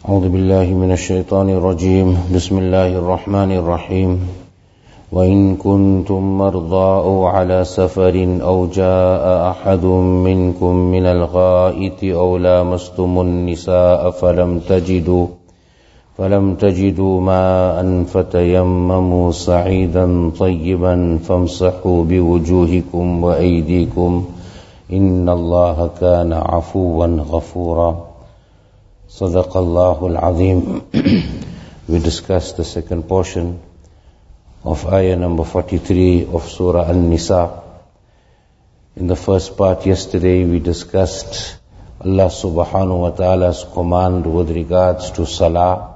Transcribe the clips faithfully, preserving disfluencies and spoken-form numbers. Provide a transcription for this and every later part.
أعوذ بالله من الشيطان الرجيم بسم الله الرحمن الرحيم وإن كنتم مرضى أو على سفر أو جاء أحد منكم من الغائط أو لامستم النساء فلم تجدوا فلم تجدوا ماء فتيمموا صعيدا طيبا فامسحوا بوجوهكم وأيديكم إن الله كان عفوا غفورا. صدق الله العظيم. We discussed the second portion of ayah number forty-three of Surah An-Nisa. In the first part yesterday we discussed Allah subhanahu wa ta'ala's command with regards to salah,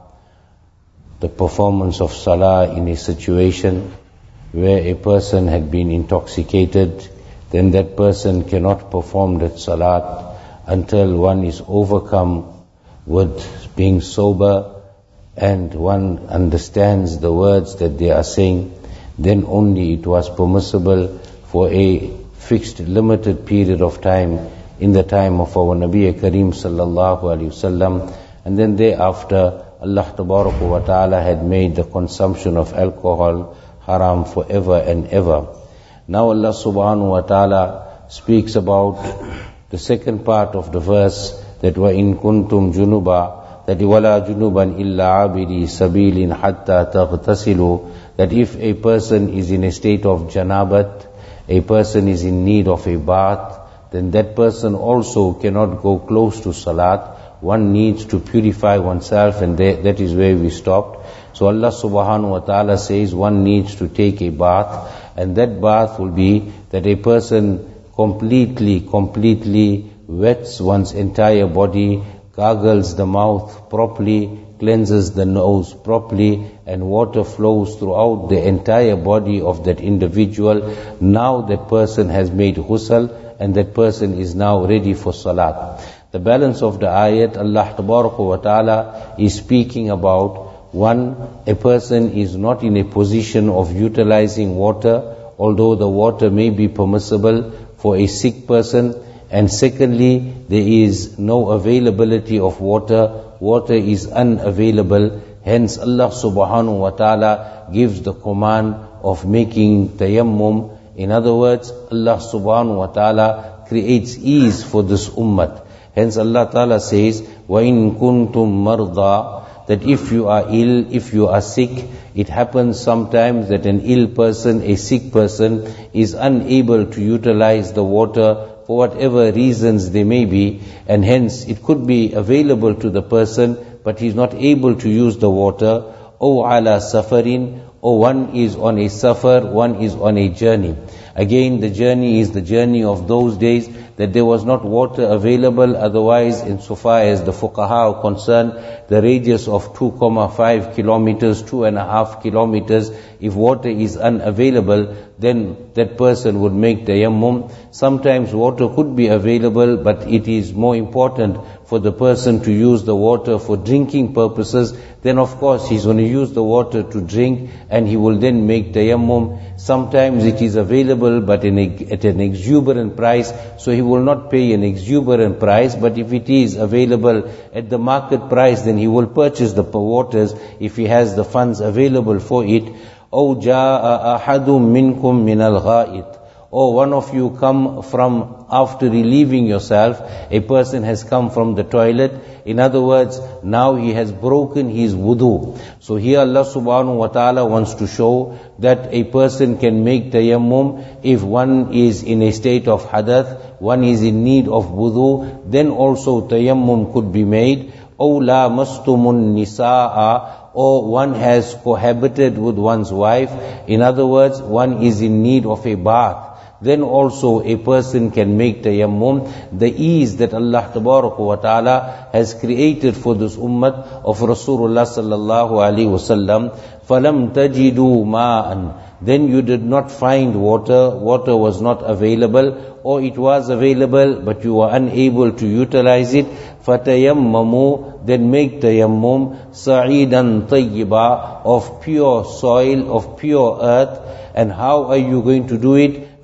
the performance of salah in a situation where a person had been intoxicated. Then that person cannot perform that salat until one is overcome with being sober and one understands the words that they are saying. Then only it was permissible for a fixed limited period of time in the time of our Nabi Kareem sallallahu alaihi wasallam, and then thereafter Allah tabaraka wa ta'ala had made the consumption of alcohol haram forever and ever. Now Allah subhanahu wa ta'ala speaks about the second part of the verse, that wa in kuntum junuba, that wala junuban illa abidi sabilin hatta taghtasilu, that if a person is in a state of janabat, a person is in need of a bath, then that person also cannot go close to salat. One needs to purify oneself, and that is where we stopped. So Allah subhanahu wa ta'ala says one needs to take a bath, and that bath will be that a person completely, completely wets one's entire body, gargles the mouth properly, cleanses the nose properly, and water flows throughout the entire body of that individual. Now that person has made ghusl, and that person is now ready for salat. The balance of the ayat, Allah tabaraka wa ta'ala is speaking about, one, a person is not in a position of utilizing water, although the water may be permissible for a sick person. And secondly, there is no availability of water. Water is unavailable. Hence Allah subhanahu wa ta'ala gives the command of making tayammum. In other words, Allah subhanahu wa ta'ala creates ease for this ummah. Hence Allah ta'ala says, وَإِن كُنْتُم مَرْضَى, that if you are ill, if you are sick, it happens sometimes that an ill person, a sick person, is unable to utilize the water for whatever reasons they may be, and hence it could be available to the person, but he is not able to use the water. O ala safarin, or one is on a safar, one is on a journey. Again, the journey is the journey of those days that there was not water available. Otherwise, insofar as the fuqaha are concerned, the radius of two point five kilometers, two and a half kilometers, if water is unavailable, then that person would make tayammum. Sometimes water could be available, but it is more important for the person to use the water for drinking purposes. Then of course he's going to use the water to drink, and he will then make tayammum. Sometimes it is available but in a, at an exuberant price, so he will not pay an exuberant price. But if it is available at the market price, then he will purchase the waters if he has the funds available for it. أَوْ جَاءَ أَحَدٌ مِّنْكُم مِّنَ الْغَائِطِ, or one of you come from, after relieving yourself, a person has come from the toilet. In other words, now he has broken his wudu. So here Allah subhanahu wa ta'ala wants to show that a person can make tayammum if one is in a state of hadath, one is in need of wudu, then also tayammum could be made. أَوْ لَامَسْتُمُ النِّسَاءَ, or one has cohabited with one's wife. In other words, one is in need of a bath. Then also a person can make tayammum. The ease that Allah tabaraka wa ta'ala has created for this ummah of Rasulullah sallallahu alaihi wasallam. فَلَمْ تَجِدُوا مَاءً, then you did not find water, water was not available, or it was available but you were unable to utilize it. فَتَيَمَّمُوا, then make tayammum, sa'idan tayyiba, of pure soil, of pure earth. And how are you going to do it?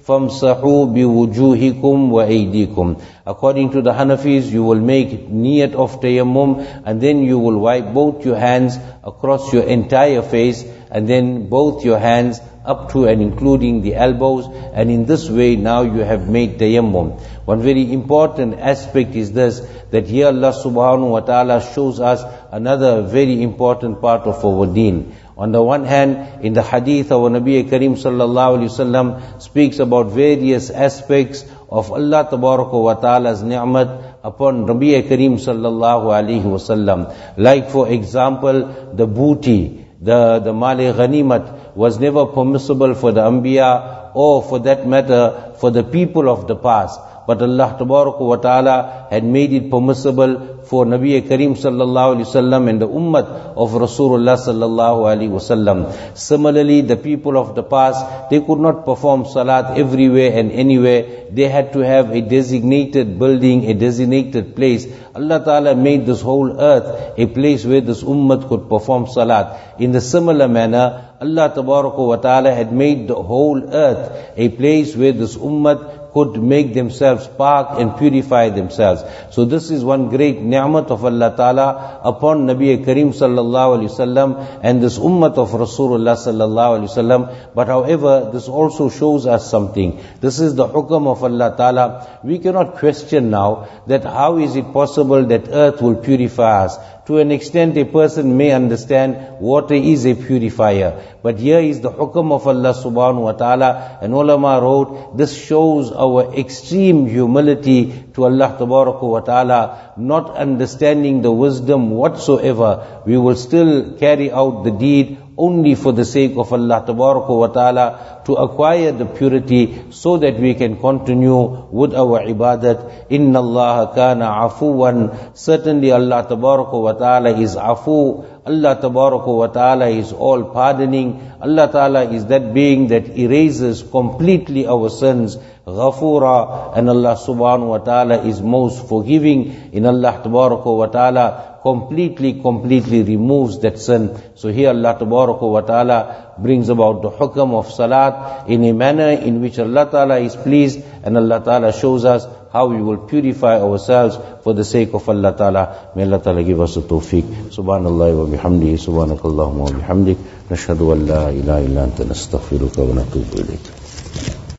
فَامْسَحُوا بِوُجُوهِكُمْ وَأَيْدِيكُمْ. According to the Hanafis, you will make niyat of tayammum, and then you will wipe both your hands across your entire face, and then both your hands up to and including the elbows, and in this way now you have made tayammum. One very important aspect is this, that here Allah subhanahu wa ta'ala shows us another very important part of our deen. On the one hand, in the hadith our Nabi Kareem sallallahu alayhi wasallam speaks about various aspects of Allah tabaraka wa ta'ala's ni'mat upon Nabi Kareem sallallahu alayhi wasallam. Like for example, the booty, the, the mali ghanimat was never permissible for the Anbiya, or for that matter for the people of the past. But Allah Tabaraka wa Ta'ala had made it permissible for Nabi Kareem sallallahu alaihi wasallam and the ummah of Rasulullah sallallahu alaihi wasallam. Similarly, the people of the past, they could not perform salat everywhere and anywhere. They had to have a designated building, a designated place. Allah Ta'ala made this whole earth a place where this ummah could perform salat. In the similar manner, Allah Tabaraka wa Ta'ala had made the whole earth a place where this ummah could make themselves park and purify themselves. So this is one great ni'mat of Allah Ta'ala upon Nabi Kareem sallallahu alaihi wasallam and this ummah of Rasulullah sallallahu alaihi wasallam. But however, this also shows us something. This is the hukam of Allah Ta'ala. We cannot question now that how is it possible that earth will purify us. To an extent, a person may understand water is a purifier. But here is the hukam of Allah subhanahu wa ta'ala. And ulama wrote, this shows our extreme humility to Allah tabaraka wa ta'ala, not understanding the wisdom whatsoever. We will still carry out the deed only for the sake of Allah tabaraka wa ta'ala, to acquire the purity so that we can continue with our ibadat. Inna Allah kana afuwan. Certainly Allah tabaraka wa ta'ala is afu. Allah tabaraka wa ta'ala is all pardoning. Allah ta'ala is that being that erases completely our sins. Ghafura. And Allah subhanahu wa ta'ala is most forgiving. In Allah tabaraka wa ta'ala completely, completely removes that sin. So here Allah tabaraka wa ta'ala brings about the hukam of salat in a manner in which Allah ta'ala is pleased, and Allah ta'ala shows us how we will purify ourselves for the sake of Allah ta'ala. May Allah ta'ala give us the tawfiq. Subhanallah wa bihamdihi, subhanakallahumma wa bihamdik, nashhadu an la ilaha illa anta nastaghfiruka wa natubu ilayk.